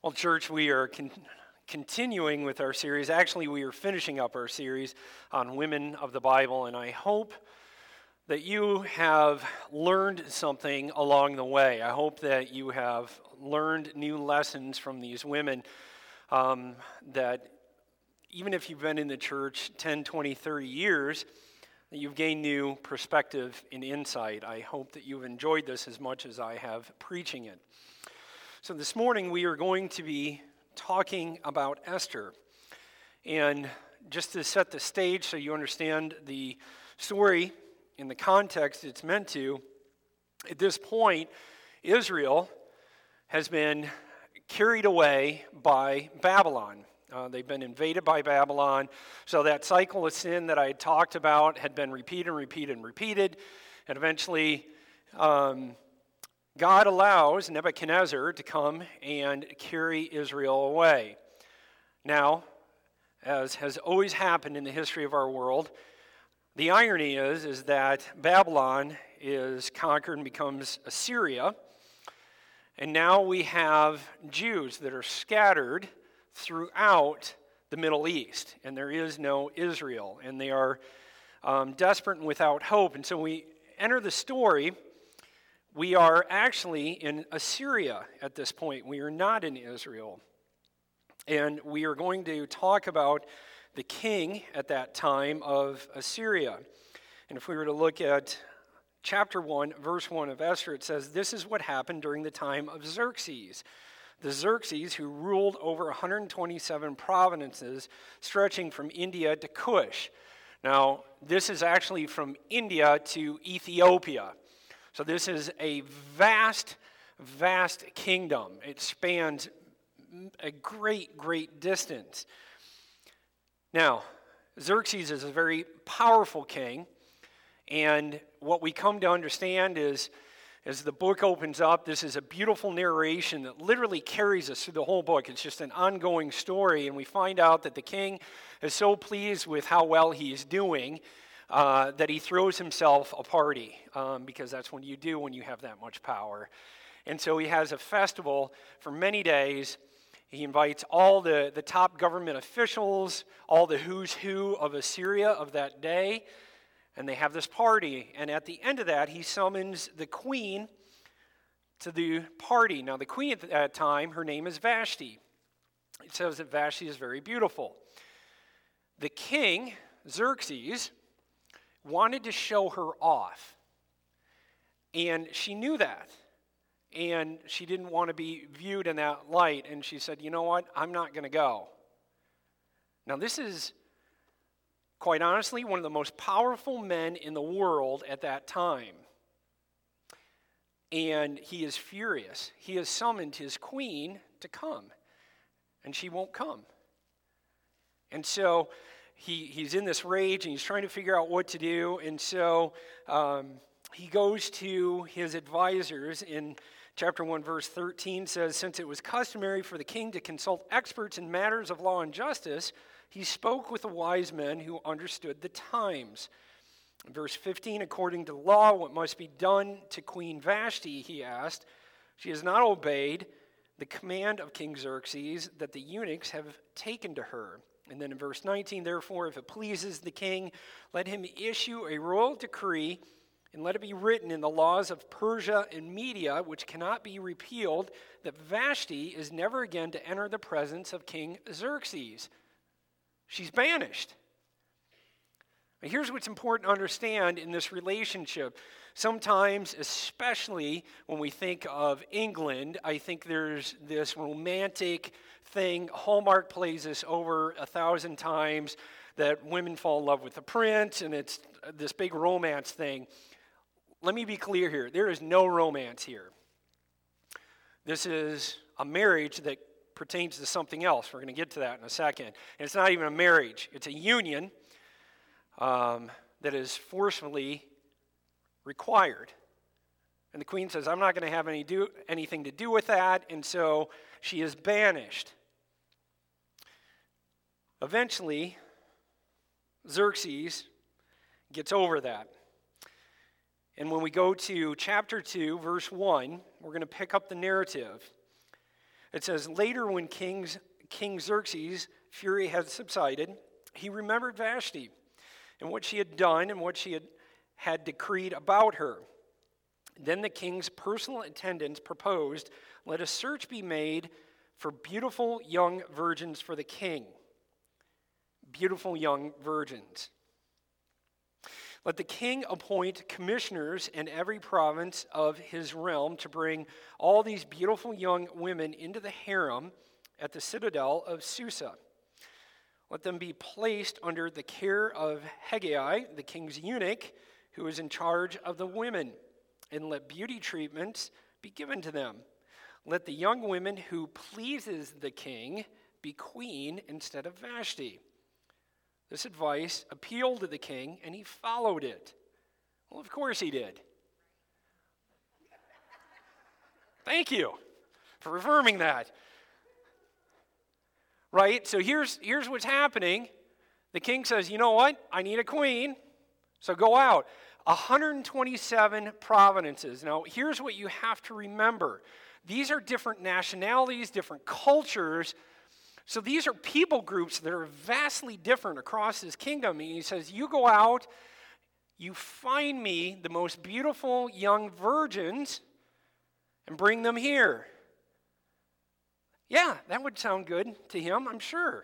Well, church, we are continuing with our series. Actually, we are finishing up our series on women of the Bible, and I hope that you have learned something along the way. I hope that you have learned new lessons from these women, that even if you've been in the church 10, 20, 30 years, that you've gained new perspective and insight. I hope that you've enjoyed this as much as I have preaching it. So this morning we are going to be talking about Esther. And just to set the stage so you understand the story in the context it's meant to, at this point, Israel has been carried away by Babylon. They've been invaded by Babylon. So that cycle of sin that I had talked about had been repeated and repeated and repeated. And eventually, God allows Nebuchadnezzar to come and carry Israel away. Now, as has always happened in the history of our world, the irony is that Babylon is conquered and becomes Assyria, and now we have Jews that are scattered throughout the Middle East, and there is no Israel, and they are desperate and without hope. And so we enter the story. We are actually in Assyria at this point. We are not in Israel. And we are going to talk about the king at that time of Assyria. And if we were to look at chapter 1, verse 1 of Esther, it says, "This is what happened during the time of Xerxes. The Xerxes who ruled over 127 provinces stretching from India to Cush." Now, this is actually from India to Ethiopia. So this is a vast, vast kingdom. It spans a great, great distance. Now, Xerxes is a very powerful king, and what we come to understand is, as the book opens up, this is a beautiful narration that literally carries us through the whole book. It's just an ongoing story, and we find out that the king is so pleased with how well he is doing that he throws himself a party, because that's what you do when you have that much power. And so he has a festival for many days. He invites all the top government officials, all the who's who of Assyria of that day, and they have this party. And at the end of that, he summons the queen to the party. Now, the queen at that time, her name is Vashti. It says that Vashti is very beautiful. The king, Xerxes, wanted to show her off, and she knew that, and she didn't want to be viewed in that light, and she said, "You know what, I'm not going to go." Now, this is, quite honestly, one of the most powerful men in the world at that time, and he is furious. He has summoned his queen to come, and she won't come. And so he's in this rage, and he's trying to figure out what to do. And so he goes to his advisors. In chapter 1, verse 13 says, "Since it was customary for the king to consult experts in matters of law and justice, he spoke with the wise men who understood the times." In verse 15, "According to law, what must be done to Queen Vashti, he asked. She has not obeyed the command of King Xerxes that the eunuchs have taken to her." And then in verse 19, "Therefore, if it pleases the king, let him issue a royal decree, and let it be written in the laws of Persia and Media, which cannot be repealed, that Vashti is never again to enter the presence of King Xerxes." She's banished. Now, here's what's important to understand in this relationship. Sometimes, especially when we think of England, I think there's this romantic thing. Hallmark plays this over 1,000 times, that women fall in love with the prince, and it's this big romance thing. Let me be clear here. There is no romance here. This is a marriage that pertains to something else. We're going to get to that in a second. And it's not even a marriage. It's a union that is forcefully required. And the queen says, "I'm not going to have anything to do with that," and so she is banished. Eventually, Xerxes gets over that. And when we go to chapter 2, verse 1, we're going to pick up the narrative. It says, later when King Xerxes' fury had subsided, he remembered Vashti and what she had done and what she had decreed about her. Then the king's personal attendants proposed, let a search be made for beautiful young virgins for the king. Beautiful young virgins. Let the king appoint commissioners in every province of his realm to bring all these beautiful young women into the harem at the citadel of Susa. Let them be placed under the care of Hegai, the king's eunuch, who is in charge of the women, and let beauty treatments be given to them. Let the young woman who pleases the king be queen instead of Vashti. This advice appealed to the king, and he followed it. Well, of course he did. Thank you for affirming that. Right? So here's what's happening. The king says, you know what? I need a queen, so go out. 127 provinces. Now, here's what you have to remember. These are different nationalities, different cultures. So these are people groups that are vastly different across his kingdom. And he says, you go out, you find me the most beautiful young virgins and bring them here. Yeah, that would sound good to him, I'm sure.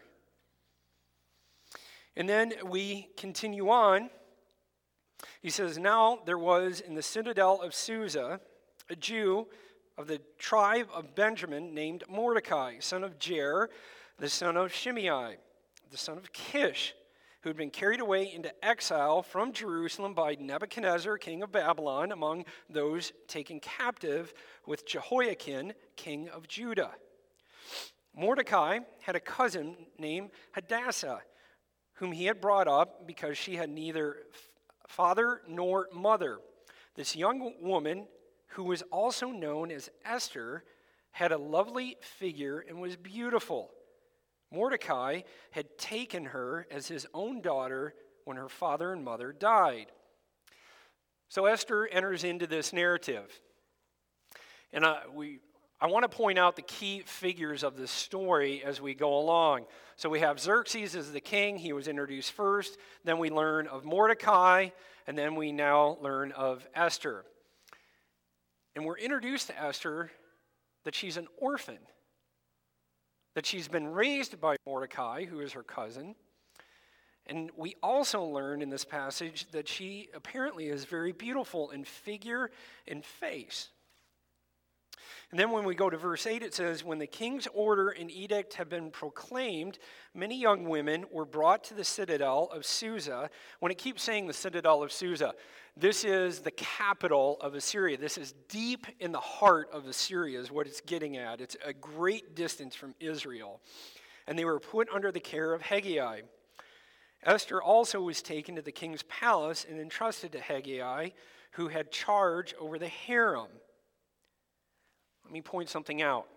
And then we continue on. He says, now there was in the citadel of Susa a Jew of the tribe of Benjamin named Mordecai, son of Jair, the son of Shimei, the son of Kish, who had been carried away into exile from Jerusalem by Nebuchadnezzar, king of Babylon, among those taken captive with Jehoiakim, king of Judah. Mordecai had a cousin named Hadassah, whom he had brought up because she had neither father nor mother. This young woman, who was also known as Esther, had a lovely figure and was beautiful. Mordecai had taken her as his own daughter when her father and mother died. So Esther enters into this narrative. And I want to point out the key figures of this story as we go along. So we have Xerxes as the king. He was introduced first. Then we learn of Mordecai. And then we now learn of Esther. And we're introduced to Esther that she's an orphan, that she's been raised by Mordecai, who is her cousin. And we also learn in this passage that she apparently is very beautiful in figure and face. And then when we go to verse 8, it says, when the king's order and edict had been proclaimed, many young women were brought to the citadel of Susa. When it keeps saying the citadel of Susa, this is the capital of Assyria. This is deep in the heart of Assyria is what it's getting at. It's a great distance from Israel. And they were put under the care of Hegai. Esther also was taken to the king's palace and entrusted to Hegai, who had charge over the harem. Let me point something out.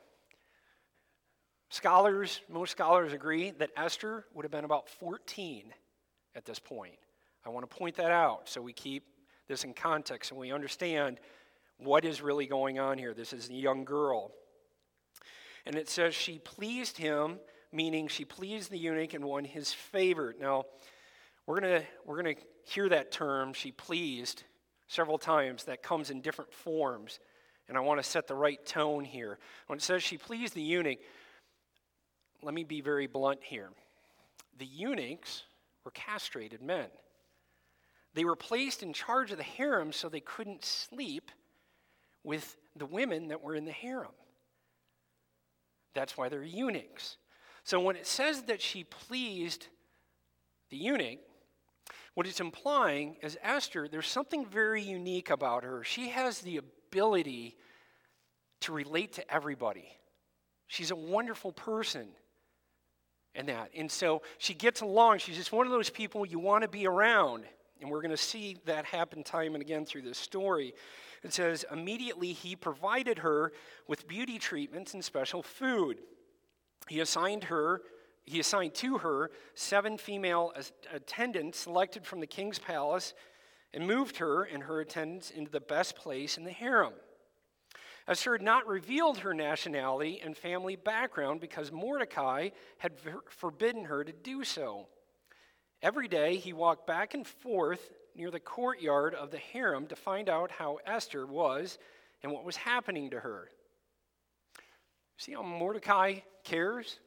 Most scholars agree that Esther would have been about 14 at this point. I want to point that out so we keep this in context and we understand what is really going on here. This is a young girl. And it says she pleased him, meaning she pleased the eunuch and won his favor. Now, we're going to hear that term, she pleased, several times. That comes in different forms. And I want to set the right tone here. When it says she pleased the eunuch, let me be very blunt here. The eunuchs were castrated men. They were placed in charge of the harem so they couldn't sleep with the women that were in the harem. That's why they're eunuchs. So when it says that she pleased the eunuch, what it's implying is Esther, there's something very unique about her. She has the ability to relate to everybody. She's a wonderful person in that. And so she gets along. She's just one of those people you want to be around. And we're going to see that happen time and again through this story. It says, immediately he provided her with beauty treatments and special food. He assigned to her 7 female attendants selected from the king's palace and moved her and her attendants into the best place in the harem. Esther had not revealed her nationality and family background because Mordecai had forbidden her to do so. Every day he walked back and forth near the courtyard of the harem to find out how Esther was and what was happening to her. See how Mordecai cares?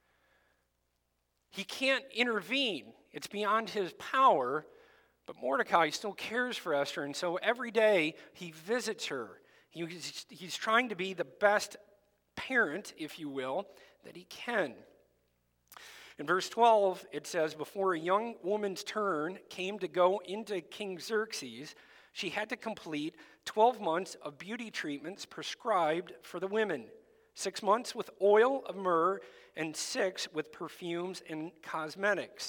He can't intervene. It's beyond his power, but Mordecai still cares for Esther, and so every day he visits her. He's trying to be the best parent, if you will, that he can. In verse 12, it says, before a young woman's turn came to go into King Xerxes, she had to complete 12 months of beauty treatments prescribed for the women, 6 months with oil of myrrh, and 6 with perfumes and cosmetics.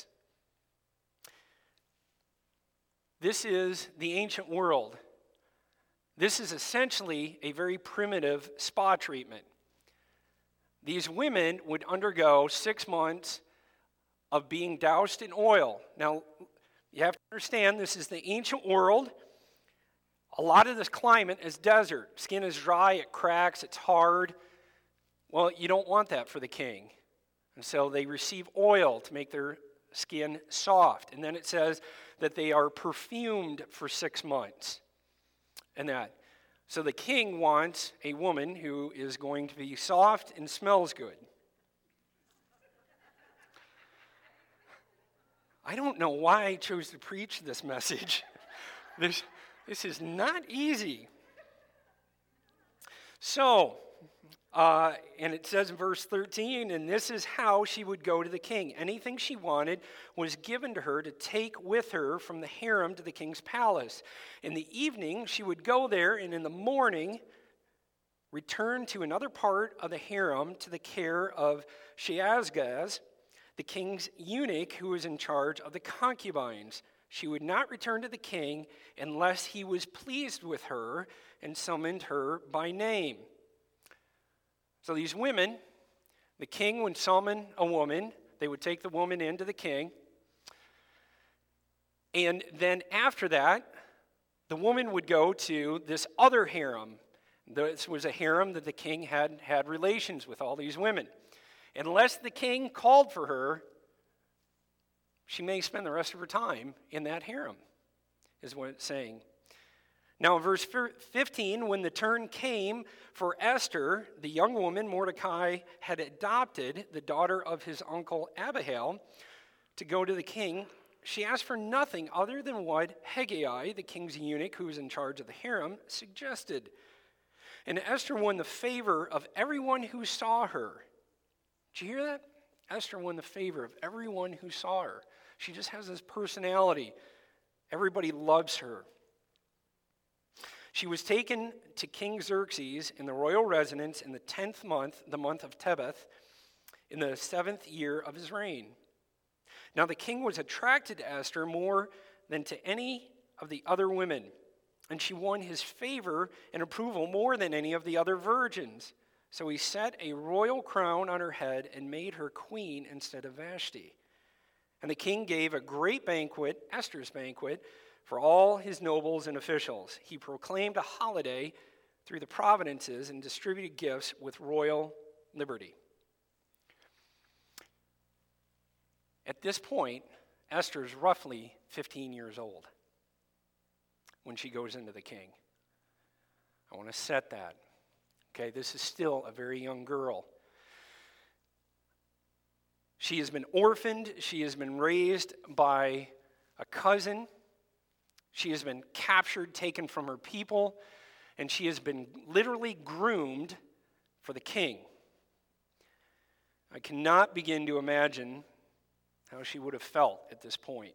This is the ancient world. This is essentially a very primitive spa treatment. These women would undergo 6 months of being doused in oil. Now, you have to understand, this is the ancient world. A lot of this climate is desert. Skin is dry, it cracks, it's hard. Well, you don't want that for the king. And so they receive oil to make their skin soft. And then it says that they are perfumed for 6 months. And that. So the king wants a woman who is going to be soft and smells good. I don't know why I chose to preach this message. This is not easy. So, and it says in verse 13, and this is how she would go to the king. Anything she wanted was given to her to take with her from the harem to the king's palace. In the evening, she would go there, and in the morning, return to another part of the harem to the care of Shaashgaz, the king's eunuch who was in charge of the concubines. She would not return to the king unless he was pleased with her and summoned her by name. So these women, the king would summon a woman. They would take the woman into the king. And then after that, the woman would go to this other harem. This was a harem that the king had relations with all these women. Unless the king called for her, she may spend the rest of her time in that harem, is what it's saying. Now, in verse 15, when the turn came for Esther, the young woman Mordecai had adopted, the daughter of his uncle Abihail, to go to the king, she asked for nothing other than what Hegai, the king's eunuch who was in charge of the harem, suggested. And Esther won the favor of everyone who saw her. Did you hear that? Esther won the favor of everyone who saw her. She just has this personality. Everybody loves her. She was taken to King Xerxes in the royal residence in the 10th month, the month of Tebeth, in the 7th year of his reign. Now the king was attracted to Esther more than to any of the other women, and she won his favor and approval more than any of the other virgins. So he set a royal crown on her head and made her queen instead of Vashti. And the king gave a great banquet, Esther's banquet, for all his nobles and officials. He proclaimed a holiday through the provinces and distributed gifts with royal liberty. At this point, Esther is roughly 15 years old when she goes into the king. I want to set that. Okay, this is still a very young girl. She has been orphaned. She has been raised by a cousin. She has been captured, taken from her people, and she has been literally groomed for the king. I cannot begin to imagine how she would have felt at this point.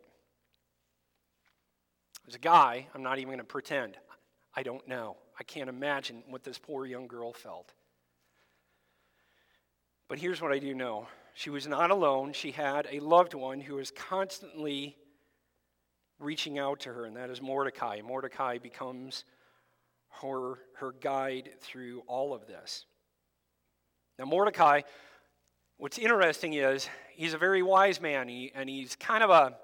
As a guy, I'm not even going to pretend. I don't know. I can't imagine what this poor young girl felt. But here's what I do know. She was not alone. She had a loved one who was constantly reaching out to her, and that is Mordecai. Mordecai becomes her guide through all of this. Now, Mordecai, what's interesting is he's a very wise man, and he's kind of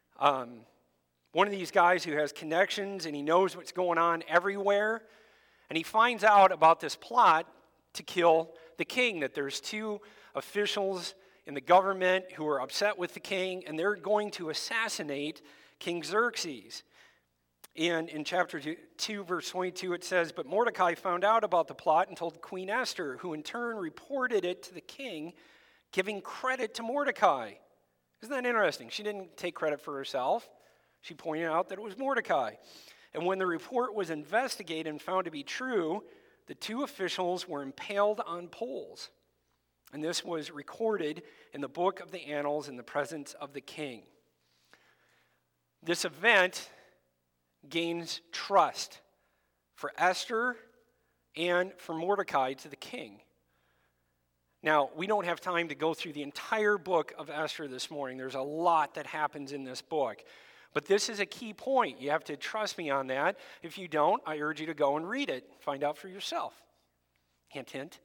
one of these guys who has connections, and he knows what's going on everywhere, And he finds out about this plot to kill the king, that there's two officials in the government who are upset with the king, and they're going to assassinate King Xerxes. And in chapter 2, verse 22, it says, "But Mordecai found out about the plot and told Queen Esther, who in turn reported it to the king, giving credit to Mordecai." Isn't that interesting? She didn't take credit for herself. She pointed out that it was Mordecai. And when the report was investigated and found to be true, the two officials were impaled on poles. And this was recorded in the book of the annals in the presence of the king. This event gains trust for Esther and for Mordecai to the king. Now, we don't have time to go through the entire book of Esther this morning. There's a lot that happens in this book. But this is a key point. You have to trust me on that. If you don't, I urge you to go and read it. Find out for yourself. Hint, hint.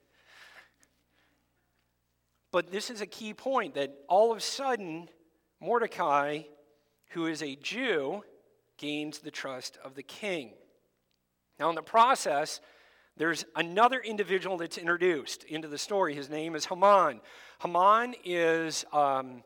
But this is a key point, that all of a sudden, Mordecai, who is a Jew, gains the trust of the king. Now, in the process, there's another individual that's introduced into the story. His name is Haman. Haman is, I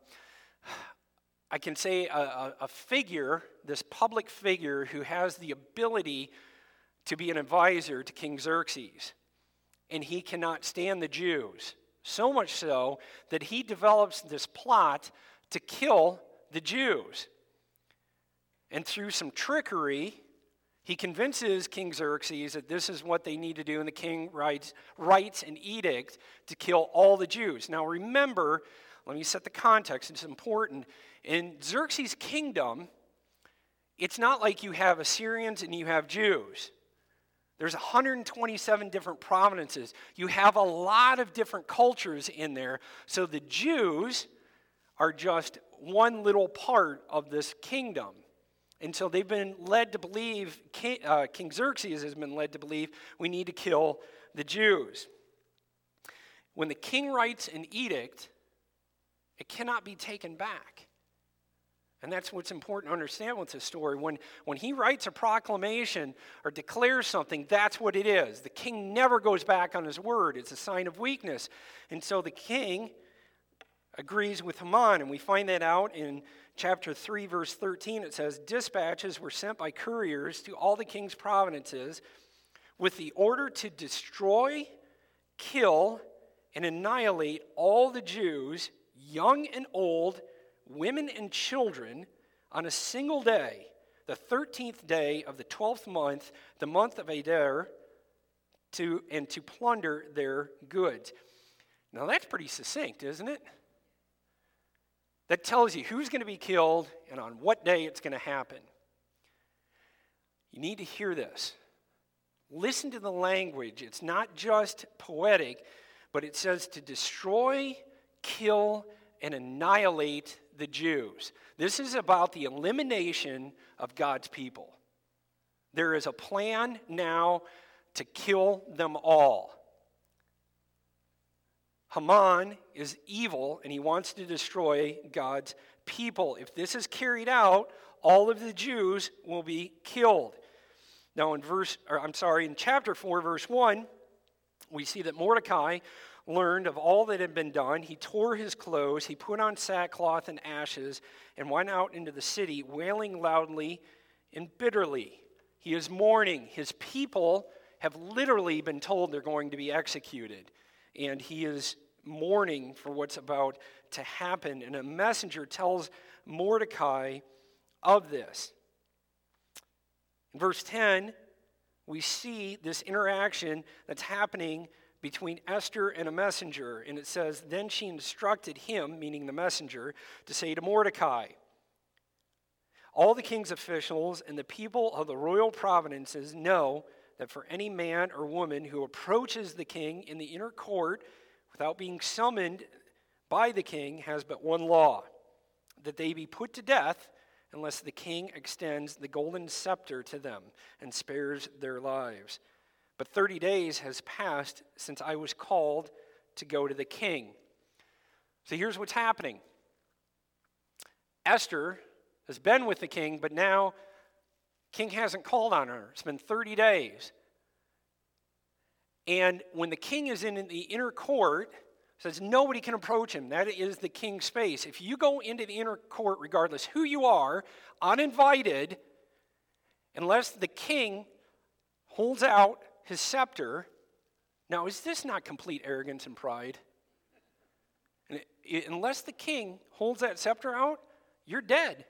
can say, a figure, this public figure who has the ability to be an advisor to King Xerxes. And he cannot stand the Jews. So much so that he develops this plot to kill the Jews. And through some trickery, he convinces King Xerxes that this is what they need to do, and the king writes an edict to kill all the Jews. Now remember, let me set the context, it's important. In Xerxes' kingdom, it's not like you have Assyrians and you have Jews. There's 127 different provinces. You have a lot of different cultures in there. So the Jews are just one little part of this kingdom. And so they've been led to believe, King Xerxes has been led to believe, we need to kill the Jews. When the king writes an edict, it cannot be taken back. And that's what's important to understand with this story. When he writes a proclamation or declares something, that's what it is. The king never goes back on his word. It's a sign of weakness. And so the king agrees with Haman, and we find that out in chapter 3, verse 13. It says, "Dispatches were sent by couriers to all the king's provinces with the order to destroy, kill, and annihilate all the Jews, young and old, women and children, on a single day, the 13th day of the 12th month, the month of Adar, to plunder their goods." Now that's pretty succinct, isn't it? That tells you who's going to be killed and on what day it's going to happen. You need to hear this. Listen to the language. It's not just poetic, but it says to destroy, kill, and annihilate the Jews. This is about the elimination of God's people. There is a plan now to kill them all. Haman is evil, and he wants to destroy God's people. If this is carried out, all of the Jews will be killed. Now in chapter 4, verse 1, we see that Mordecai learned of all that had been done. He tore his clothes, he put on sackcloth and ashes, and went out into the city, wailing loudly and bitterly. He is mourning. His people have literally been told they're going to be executed. And he is mourning for what's about to happen. And a messenger tells Mordecai of this. In verse 10, we see this interaction that's happening between Esther and a messenger. And it says, "Then she instructed him," meaning the messenger, "to say to Mordecai, all the king's officials and the people of the royal provinces know that for any man or woman who approaches the king in the inner court without being summoned by the king has but one law, that they be put to death unless the king extends the golden scepter to them and spares their lives. But 30 days has passed since I was called to go to the king." So here's what's happening. Esther has been with the king, but now king hasn't called on her. It's been 30 days. And when the king is in the inner court, it says nobody can approach him. That is the king's space. If you go into the inner court, regardless who you are, uninvited, unless the king holds out his scepter. Now, is this not complete arrogance and pride? Unless the king holds that scepter out, you're dead.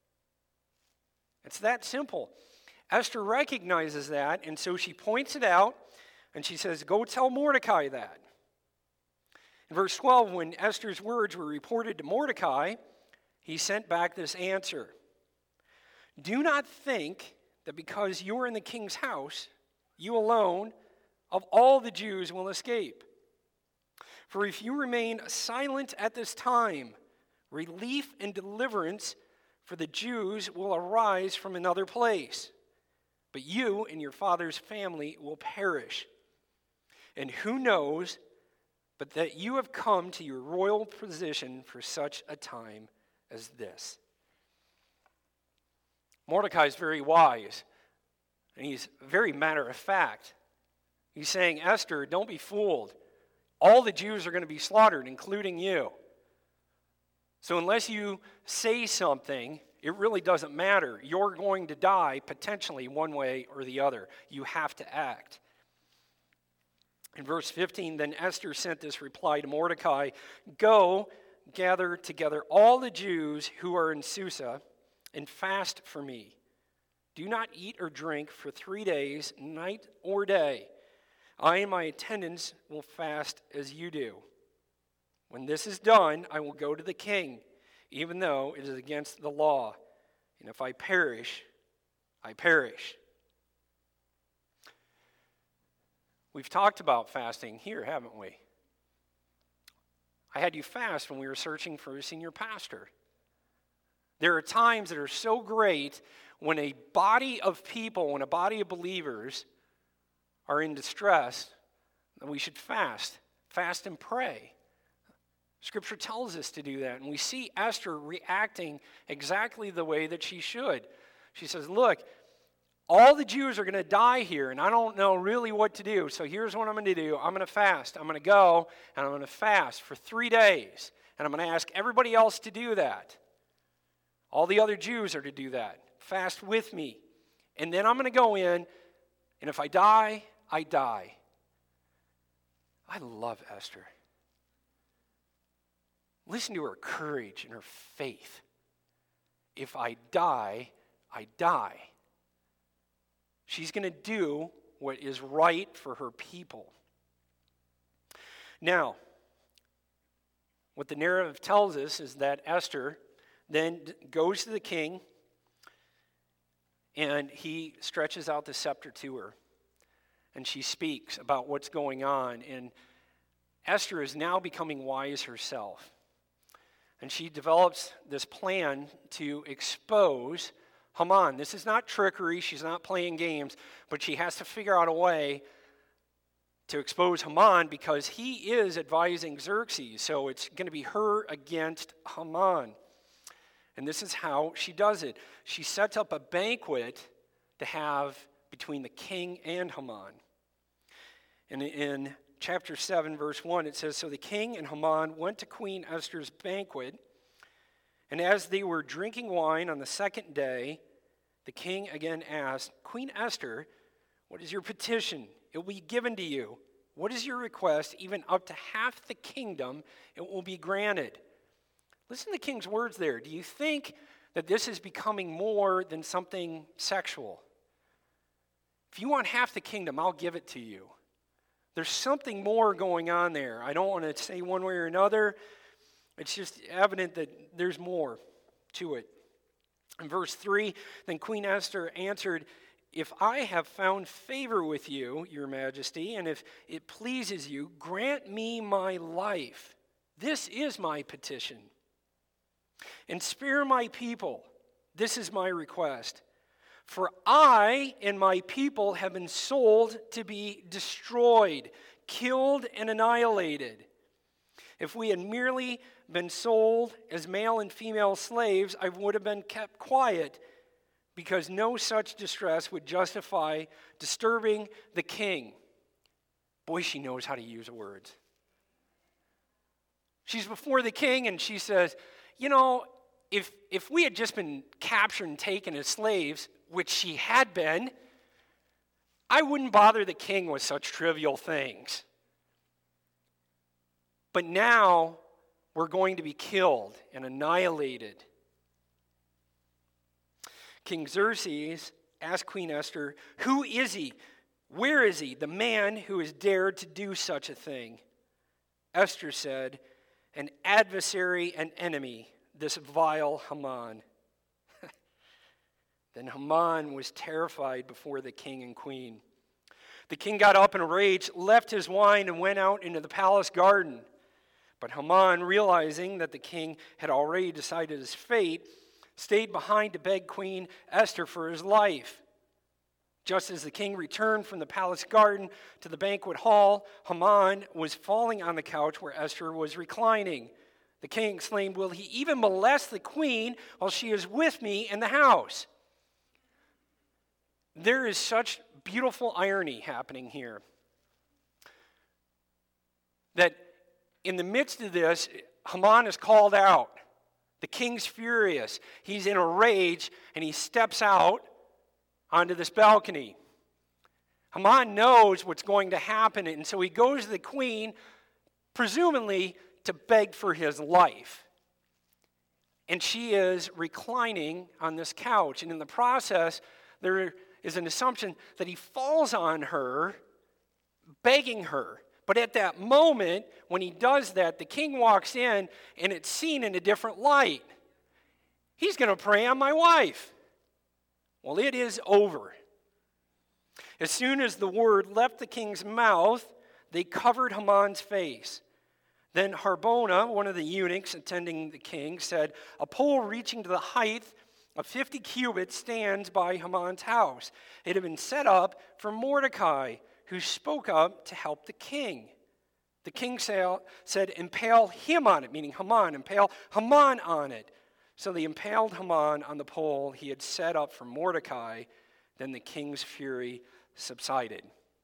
It's that simple. Esther recognizes that, and so she points it out, and she says, go tell Mordecai that. In verse 12, when Esther's words were reported to Mordecai, he sent back this answer. Do not think that because you are in the king's house, you alone of all the Jews will escape. For if you remain silent at this time, relief and deliverance for the Jews will arise from another place. But you and your father's family will perish. And who knows but that you have come to your royal position for such a time as this. Mordecai is very wise, and he's very matter of fact. He's saying, Esther, don't be fooled. All the Jews are going to be slaughtered, including you. So unless you say something, it really doesn't matter. You're going to die potentially one way or the other. You have to act. In verse 15, then Esther sent this reply to Mordecai, go, gather together all the Jews who are in Susa and fast for me. Do not eat or drink for 3 days, night or day. I and my attendants will fast as you do. When this is done, I will go to the king, even though it is against the law. And if I perish, I perish. We've talked about fasting here, haven't we? I had you fast when we were searching for a senior pastor. There are times that are so great when a body of people, when a body of believers are in distress, that we should fast and pray. Scripture tells us to do that, and we see Esther reacting exactly the way that she should. She says, look, all the Jews are going to die here, and I don't know really what to do, so here's what I'm going to do. I'm going to fast. I'm going to go, and I'm going to fast for 3 days, and I'm going to ask everybody else to do that. All the other Jews are to do that. Fast with me. And then I'm going to go in, and if I die, I die. I love Esther. Listen to her courage and her faith. If I die, I die. She's going to do what is right for her people. Now, what the narrative tells us is that Esther then goes to the king, and he stretches out the scepter to her, and she speaks about what's going on. And Esther is now becoming wise herself. And she develops this plan to expose Haman. This is not trickery. She's not playing games. But she has to figure out a way to expose Haman because he is advising Xerxes. So it's going to be her against Haman. And this is how she does it. She sets up a banquet to have between the king and Haman. And in chapter 7, verse 1, it says, so the king and Haman went to Queen Esther's banquet, and as they were drinking wine on the second day, the king again asked, Queen Esther, what is your petition? It will be given to you. What is your request? Even up to half the kingdom, it will be granted. Listen to the king's words there. Do you think that this is becoming more than something sexual? If you want half the kingdom, I'll give it to you. There's something more going on there. I don't want to say one way or another. It's just evident that there's more to it. In verse 3, then Queen Esther answered, if I have found favor with you, your majesty, and if it pleases you, grant me my life. This is my petition. And spare my people. This is my request. For I and my people have been sold to be destroyed, killed, and annihilated. If we had merely been sold as male and female slaves, I would have been kept quiet, because no such distress would justify disturbing the king. Boy, she knows how to use words. She's before the king and she says, if we had just been captured and taken as slaves, which she had been, I wouldn't bother the king with such trivial things. But now we're going to be killed and annihilated. King Xerxes asked Queen Esther, who is he? Where is he, the man who has dared to do such a thing? Esther said, an adversary and enemy, this vile Haman. Then Haman was terrified before the king and queen. The king got up in a rage, left his wine, and went out into the palace garden. But Haman, realizing that the king had already decided his fate, stayed behind to beg Queen Esther for his life. Just as the king returned from the palace garden to the banquet hall, Haman was falling on the couch where Esther was reclining. The king exclaimed, will he even molest the queen while she is with me in the house? There is such beautiful irony happening here. That in the midst of this, Haman is called out. The king's furious. He's in a rage, and he steps out onto this balcony. Haman knows what's going to happen, and so he goes to the queen, presumably to beg for his life. And she is reclining on this couch, and in the process, there is an assumption that he falls on her, begging her. But at that moment, when he does that, the king walks in, and it's seen in a different light. He's going to prey on my wife. Well, it is over. As soon as the word left the king's mouth, they covered Haman's face. Then Harbona, one of the eunuchs attending the king, said, a pole reaching to the height of 50 cubits stands by Haman's house. It had been set up for Mordecai, who spoke up to help the king. The king said, impale him on it, meaning Haman, impale Haman on it. So they impaled Haman on the pole he had set up for Mordecai. Then the king's fury subsided.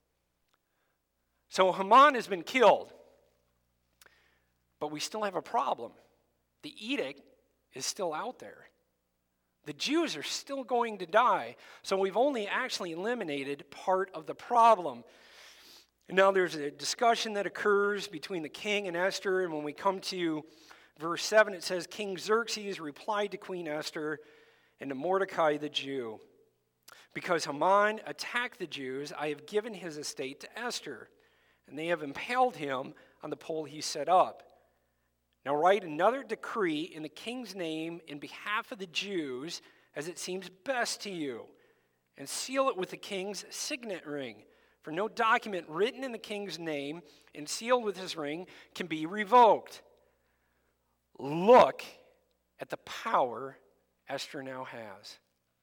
So Haman has been killed. But we still have a problem. The edict is still out there. The Jews are still going to die. So we've only actually eliminated part of the problem. And now there's a discussion that occurs between the king and Esther. And when we come to verse 7, it says, King Xerxes replied to Queen Esther and to Mordecai the Jew, because Haman attacked the Jews, I have given his estate to Esther, and they have impaled him on the pole he set up. Now write another decree in the king's name in behalf of the Jews, as it seems best to you, and seal it with the king's signet ring. For no document written in the king's name and sealed with his ring can be revoked. Look at the power Esther now has.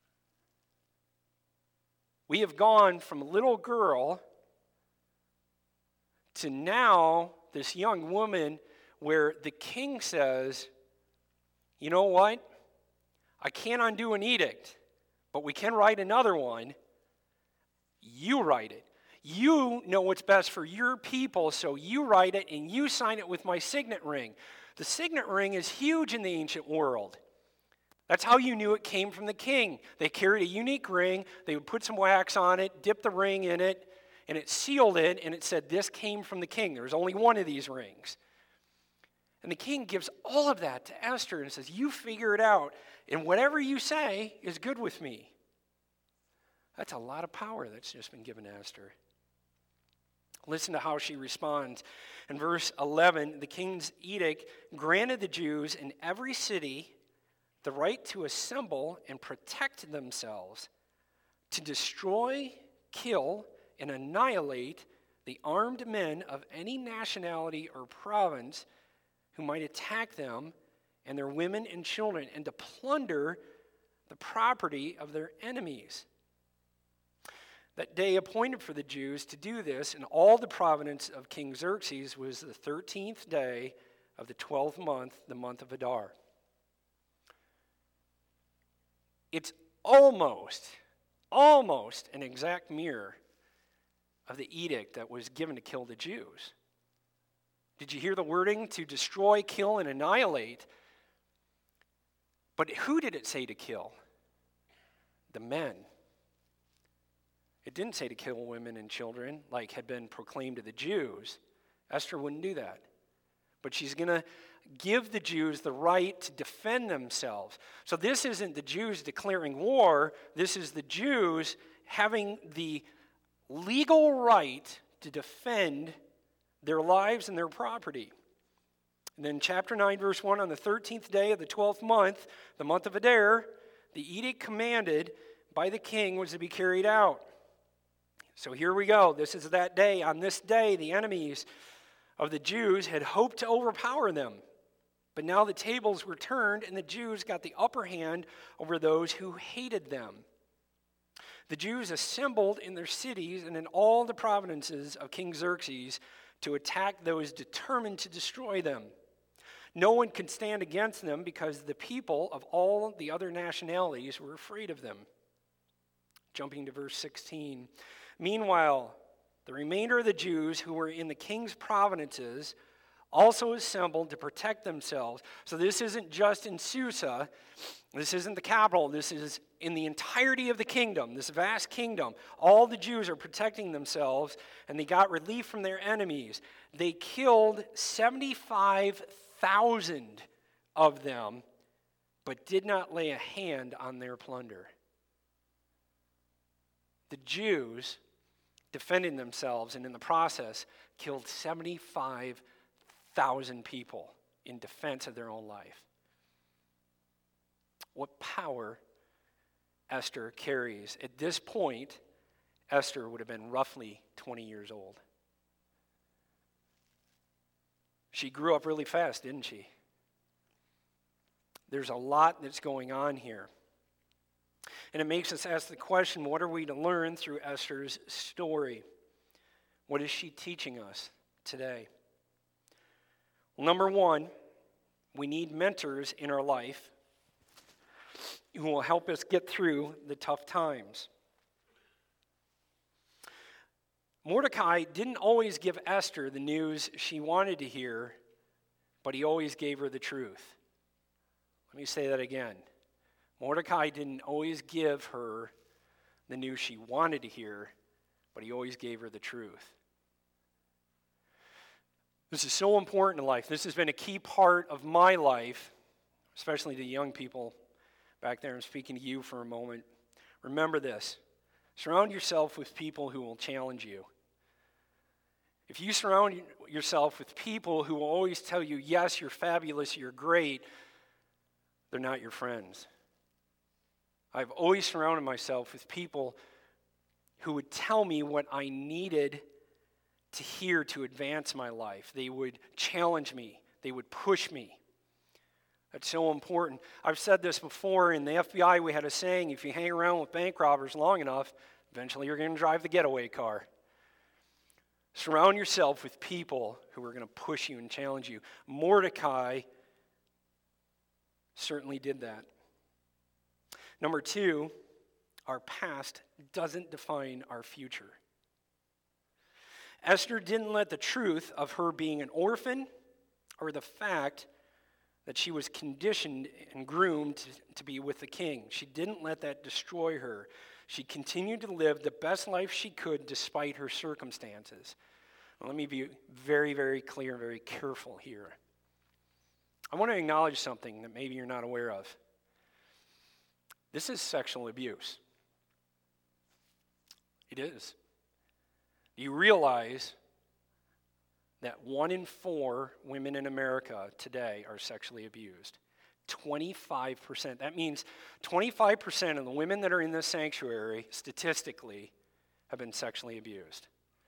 We have gone from a little girl to now this young woman where the king says, you know what? I can't undo an edict, but we can write another one. You write it. You know what's best for your people, so you write it and you sign it with my signet ring. The signet ring is huge in the ancient world. That's how you knew it came from the king. They carried a unique ring. They would put some wax on it, dip the ring in it, and it sealed it, and it said this came from the king. There was only one of these rings. And the king gives all of that to Esther and says, you figure it out, and whatever you say is good with me. That's a lot of power that's just been given to Esther. Listen to how she responds. In verse 11, the king's edict granted the Jews in every city the right to assemble and protect themselves, to destroy, kill, and annihilate the armed men of any nationality or province who might attack them and their women and children, and to plunder the property of their enemies. That day appointed for the Jews to do this in all the province of King Xerxes was the 13th day of the 12th month, the month of Adar. It's almost an exact mirror of the edict that was given to kill the Jews. Did you hear the wording? To destroy, kill, and annihilate. But who did it say to kill? The men. It didn't say to kill women and children like had been proclaimed to the Jews. Esther wouldn't do that. But she's going to give the Jews the right to defend themselves. So this isn't the Jews declaring war. This is the Jews having the legal right to defend their lives and their property. And then chapter 9, verse 1, on the 13th day of the 12th month, the month of Adar, the edict commanded by the king was to be carried out. So here we go. This is that day. On this day, the enemies of the Jews had hoped to overpower them. But now the tables were turned, and the Jews got the upper hand over those who hated them. The Jews assembled in their cities and in all the provinces of King Xerxes to attack those determined to destroy them. No one could stand against them because the people of all the other nationalities were afraid of them. Jumping to verse 16. Meanwhile, the remainder of the Jews who were in the king's provinces also assembled to protect themselves. So this isn't just in Susa. This isn't the capital. This is in the entirety of the kingdom, this vast kingdom. All the Jews are protecting themselves, and they got relief from their enemies. They killed 75,000 of them, but did not lay a hand on their plunder. The Jews, defending themselves, and in the process, killed 75,000 people in defense of their own life. What power Esther carries. At this point, Esther would have been roughly 20 years old. She grew up really fast, didn't she? There's a lot that's going on here. And it makes us ask the question, what are we to learn through Esther's story? What is she teaching us today? Well, number one, we need mentors in our life who will help us get through the tough times. Mordecai didn't always give Esther the news she wanted to hear, but he always gave her the truth. Let me say that again. Mordecai didn't always give her the news she wanted to hear, but he always gave her the truth. This is so important in life. This has been a key part of my life, especially to young people back there. I'm speaking to you for a moment. Remember this. Surround yourself with people who will challenge you. If you surround yourself with people who will always tell you, yes, you're fabulous, you're great, they're not your friends. I've always surrounded myself with people who would tell me what I needed to hear to advance my life. They would challenge me. They would push me. That's so important. I've said this before. In the FBI, we had a saying, if you hang around with bank robbers long enough, eventually you're going to drive the getaway car. Surround yourself with people who are going to push you and challenge you. Mordecai certainly did that. Number two, our past doesn't define our future. Esther didn't let the truth of her being an orphan or the fact that she was conditioned and groomed to be with the king. She didn't let that destroy her. She continued to live the best life she could despite her circumstances. Now, let me be very, very clear and very careful here. I want to acknowledge something that maybe you're not aware of. This is sexual abuse. It is. Do you realize that 1 in 4 women in America today are sexually abused? 25%. That means 25% of the women that are in this sanctuary, statistically, have been sexually abused.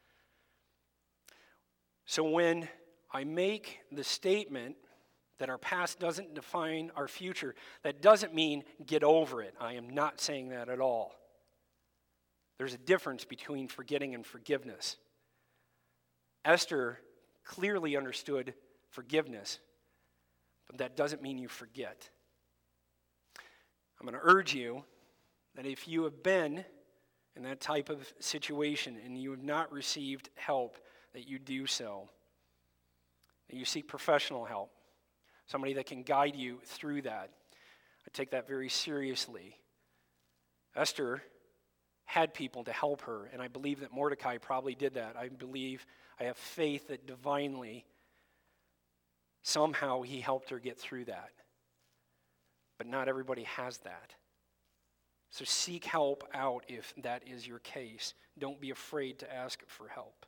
So when I make the statement that our past doesn't define our future, that doesn't mean get over it. I am not saying that at all. There's a difference between forgetting and forgiveness. Esther clearly understood forgiveness, but that doesn't mean you forget. I'm going to urge you that if you have been in that type of situation and you have not received help, that you do so. That you seek professional help, somebody that can guide you through that. I take that very seriously. Esther had people to help her, and I believe that Mordecai probably did that. I have faith that divinely, somehow he helped her get through that. But not everybody has that. So seek help out if that is your case. Don't be afraid to ask for help.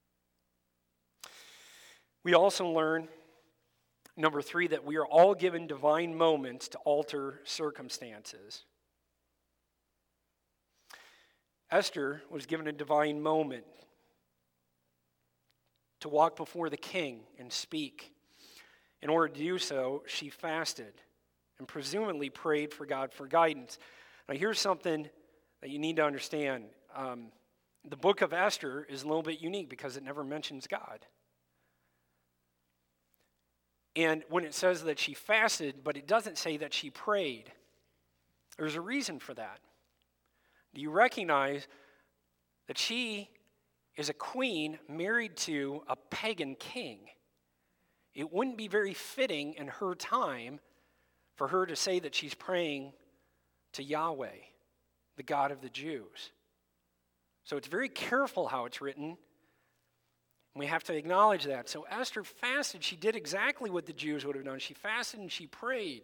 We also learn, number 3, that we are all given divine moments to alter circumstances. Esther was given a divine moment to walk before the king and speak. In order to do so, she fasted and presumably prayed for God for guidance. Now, here's something that you need to understand. The book of Esther is a little bit unique because it never mentions God. And when it says that she fasted, but it doesn't say that she prayed, there's a reason for that. Do you recognize that she is a queen married to a pagan king? It wouldn't be very fitting in her time for her to say that she's praying to Yahweh, the God of the Jews. So it's very careful how it's written. We have to acknowledge that. So Esther fasted. She did exactly what the Jews would have done. She fasted and she prayed.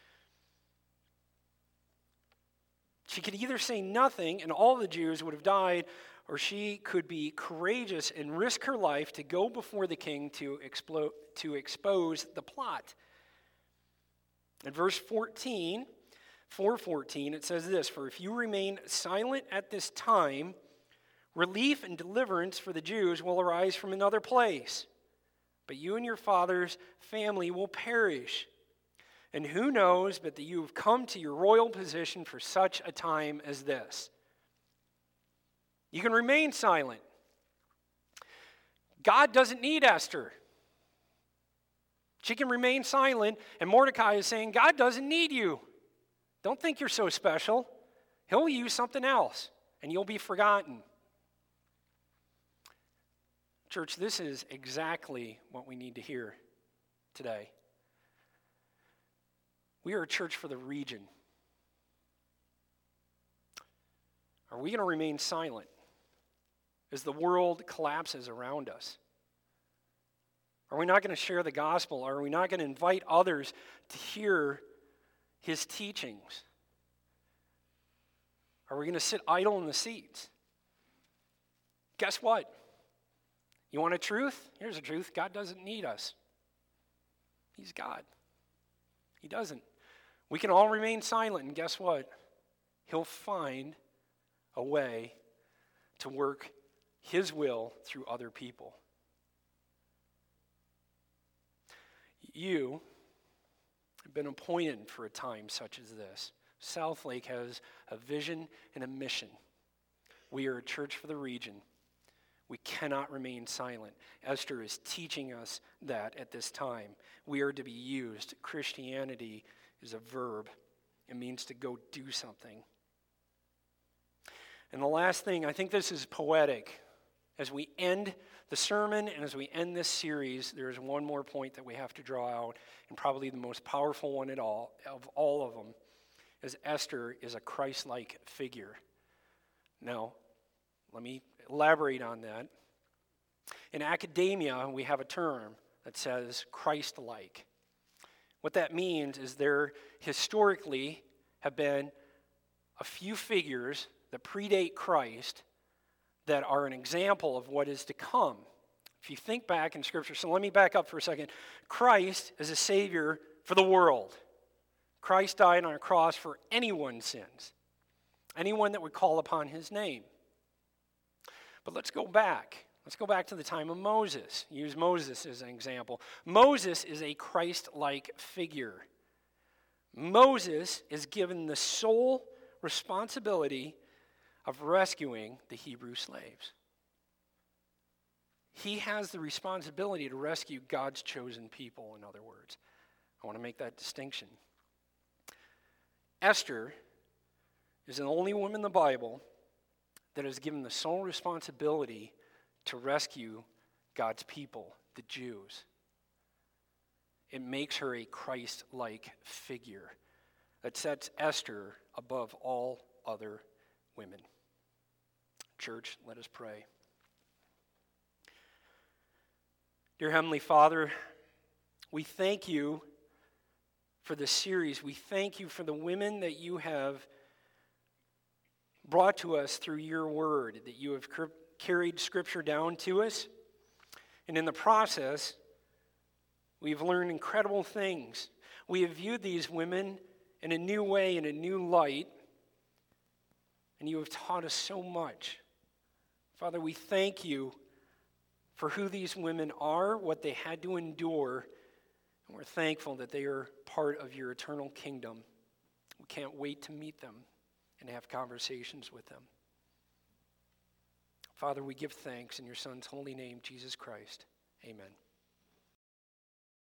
She could either say nothing and all the Jews would have died, or she could be courageous and risk her life to go before the king to expose the plot. In verse 14, 4:14, it says this, "For if you remain silent at this time, relief and deliverance for the Jews will arise from another place, but you and your father's family will perish. And who knows but that you have come to your royal position for such a time as this." You can remain silent. God doesn't need Esther. She can remain silent, and Mordecai is saying, God doesn't need you. Don't think you're so special. He'll use something else, and you'll be forgotten. Church, this is exactly what we need to hear today. We are a church for the region. Are we going to remain silent as the world collapses around us? Are we not going to share the gospel? Are we not going to invite others to hear his teachings? Are we going to sit idle in the seats? Guess what? You want a truth? Here's the truth. God doesn't need us. He's God. He doesn't. We can all remain silent, and guess what? He'll find a way to work his will through other people. You have been appointed for a time such as this. Southlake has a vision and a mission. We are a church for the region. We cannot remain silent. Esther is teaching us that at this time. We are to be used. Christianity is a verb. It means to go do something. And the last thing, I think this is poetic. As we end the sermon and as we end this series, there's one more point that we have to draw out, and probably the most powerful one of all of them, is Esther is a Christ-like figure. Now, let me elaborate on that. In academia, we have a term that says Christ-like. What that means is there historically have been a few figures that predate Christ that are an example of what is to come. If you think back in Scripture, so let me back up for a second. Christ is a Savior for the world. Christ died on a cross for anyone's sins, anyone that would call upon his name. But let's go back. Let's go back to the time of Moses. Use Moses as an example. Moses is a Christ-like figure. Moses is given the sole responsibility of rescuing the Hebrew slaves. He has the responsibility to rescue God's chosen people, in other words. I want to make that distinction. Esther is the only woman in the Bible that is given the sole responsibility to rescue God's people, the Jews. It makes her a Christ-like figure that sets Esther above all other women. Church, let us pray. Dear Heavenly Father, we thank you for this series. We thank you for the women that you have brought to us through your word, that you have carried Scripture down to us. And in the process, we've learned incredible things. We have viewed these women in a new way, in a new light, and you have taught us so much. Father, we thank you for who these women are, what they had to endure, and we're thankful that they are part of your eternal kingdom. We can't wait to meet them and have conversations with them. Father, we give thanks in your Son's holy name, Jesus Christ. Amen.